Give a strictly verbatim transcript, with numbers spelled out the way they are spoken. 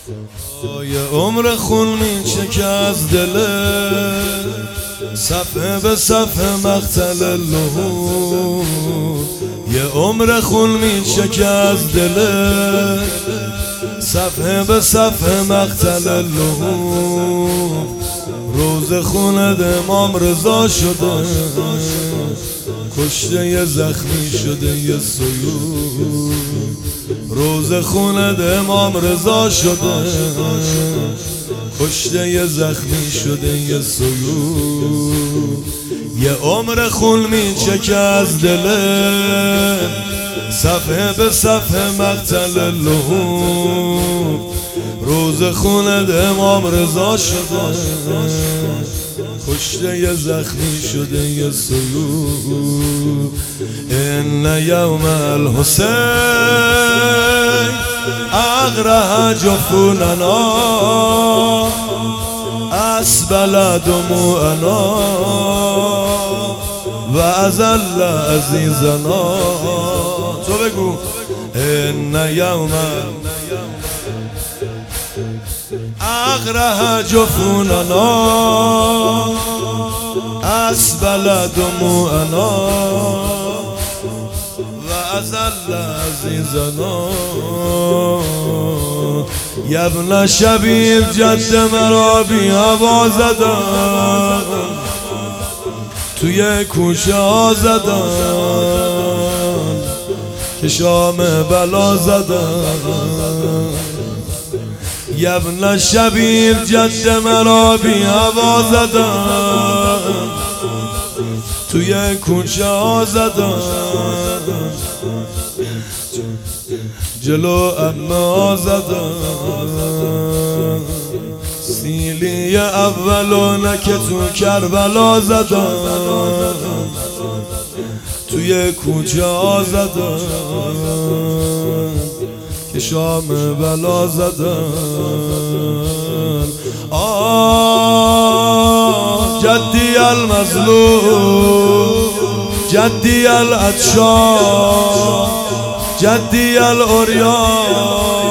یه عمر خون میچکه از دله، صفحه به صفحه مقتل اللهود. یه عمر خون میچکه از دله، صفحه به صفحه مقتل اللهود. روز خونت امام رضا شده، کشته یه زخمی شده یه سیود. روز خونت امام رضا شده، کشته یه زخمی شده یه سیود. یه عمر خون میچکه از دله، صفحه به صفحه مقتل اللهود. روز خونت امام رضا شده، کشته یه زخمی شده یه سیود. ان یوم الحسین اغرح جفوننا، اسبل دموعنا و اذل عزیزنا. تو بگو ان یوم اغرح جفوننا، اسبل دموعنا و اذل عزیزنا. یا ابن شبیب جد مرا بی هوا زدن، توی کوچه ها زدن که شام بلا زدن. یا ابن شبیب جد مرا بی هوا زدن، توی کوچه ها زدن. جلو اما زدن، سیلی اولونه که تو کربلا زدن، توی کوچه ها زدن که شام بلا زدن. آه جدی المظلوم، جدی العطشان، جدی العریان،